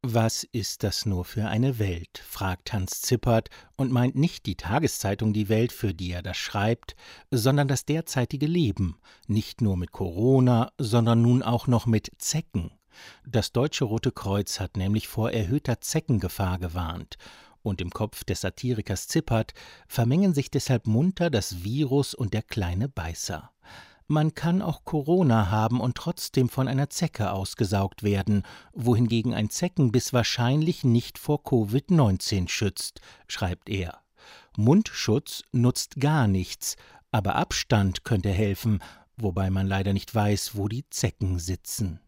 Was ist das nur für eine Welt? Fragt Hans Zippert und meint nicht die Tageszeitung Die Welt, für die er das schreibt, sondern das derzeitige Leben, nicht nur mit Corona, sondern nun auch noch mit Zecken. Das Deutsche Rote Kreuz hat nämlich vor erhöhter Zeckengefahr gewarnt. Und im Kopf des Satirikers Zippert vermengen sich deshalb munter das Virus und der kleine Beißer. Man kann auch Corona haben und trotzdem von einer Zecke ausgesaugt werden, wohingegen ein Zeckenbiss wahrscheinlich nicht vor Covid-19 schützt, schreibt er. Mundschutz nutzt gar nichts, aber Abstand könnte helfen, wobei man leider nicht weiß, wo die Zecken sitzen.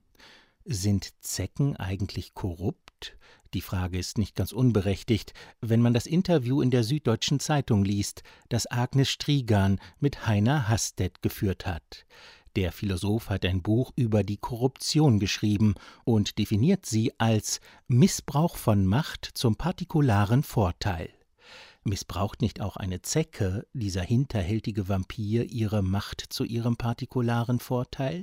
Sind Zecken eigentlich korrupt? Die Frage ist nicht ganz unberechtigt, wenn man das Interview in der Süddeutschen Zeitung liest, das Agnes Striegan mit Heiner Hastedt geführt hat. Der Philosoph hat ein Buch über die Korruption geschrieben und definiert sie als Missbrauch von Macht zum partikularen Vorteil. Missbraucht nicht auch eine Zecke, dieser hinterhältige Vampir, ihre Macht zu ihrem partikularen Vorteil?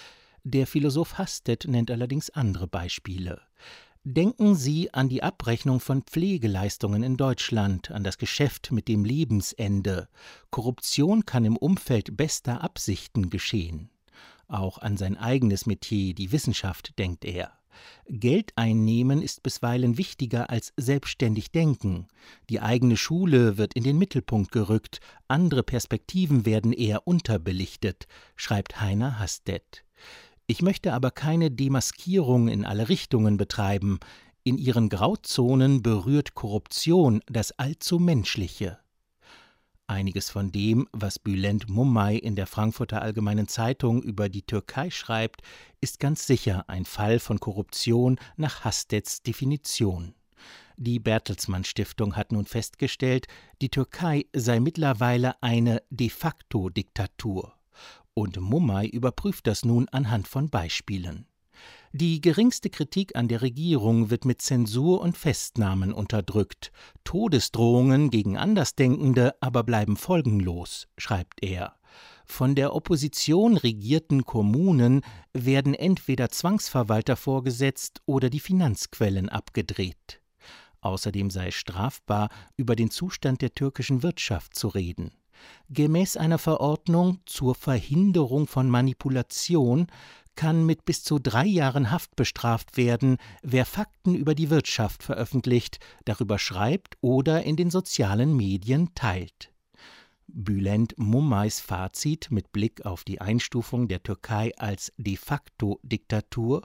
Der Philosoph Hastedt nennt allerdings andere Beispiele. Denken Sie an die Abrechnung von Pflegeleistungen in Deutschland, an das Geschäft mit dem Lebensende. Korruption kann im Umfeld bester Absichten geschehen. Auch an sein eigenes Metier, die Wissenschaft, denkt er. Geld einnehmen ist bisweilen wichtiger als selbstständig denken. Die eigene Schule wird in den Mittelpunkt gerückt, andere Perspektiven werden eher unterbelichtet, schreibt Heiner Hastedt. Ich möchte aber keine Demaskierung in alle Richtungen betreiben. In ihren Grauzonen berührt Korruption das allzu Menschliche. Einiges von dem, was Bülent Mummay in der Frankfurter Allgemeinen Zeitung über die Türkei schreibt, ist ganz sicher ein Fall von Korruption nach Hastedts Definition. Die Bertelsmann Stiftung hat nun festgestellt, die Türkei sei mittlerweile eine de facto Diktatur. Und Mummay überprüft das nun anhand von Beispielen. Die geringste Kritik an der Regierung wird mit Zensur und Festnahmen unterdrückt. Todesdrohungen gegen Andersdenkende aber bleiben folgenlos, schreibt er. Von der Opposition regierten Kommunen werden entweder Zwangsverwalter vorgesetzt oder die Finanzquellen abgedreht. Außerdem sei es strafbar, über den Zustand der türkischen Wirtschaft zu reden. Gemäß einer Verordnung zur Verhinderung von Manipulation kann mit bis zu 3 Jahren Haft bestraft werden, wer Fakten über die Wirtschaft veröffentlicht, darüber schreibt oder in den sozialen Medien teilt. Bülent Mummays Fazit mit Blick auf die Einstufung der Türkei als de facto Diktatur: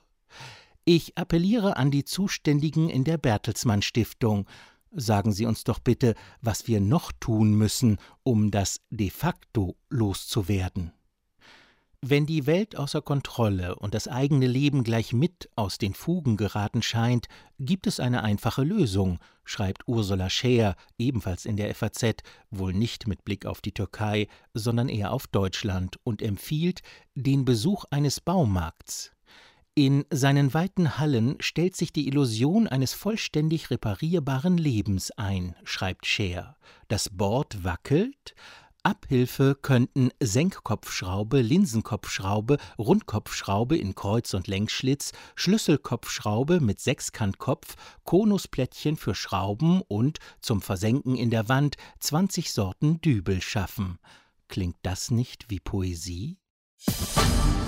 Ich appelliere an die Zuständigen in der Bertelsmann Stiftung. Sagen Sie uns doch bitte, was wir noch tun müssen, um das de facto loszuwerden. Wenn die Welt außer Kontrolle und das eigene Leben gleich mit aus den Fugen geraten scheint, gibt es eine einfache Lösung, schreibt Ursula Schäer, ebenfalls in der FAZ, wohl nicht mit Blick auf die Türkei, sondern eher auf Deutschland, und empfiehlt den Besuch eines Baumarkts. In seinen weiten Hallen stellt sich die Illusion eines vollständig reparierbaren Lebens ein, schreibt Schäer. Das Board wackelt. Abhilfe könnten Senkkopfschraube, Linsenkopfschraube, Rundkopfschraube in Kreuz- und Längsschlitz, Schlüsselkopfschraube mit Sechskantkopf, Konusplättchen für Schrauben und, zum Versenken in der Wand, 20 Sorten Dübel schaffen. Klingt das nicht wie Poesie?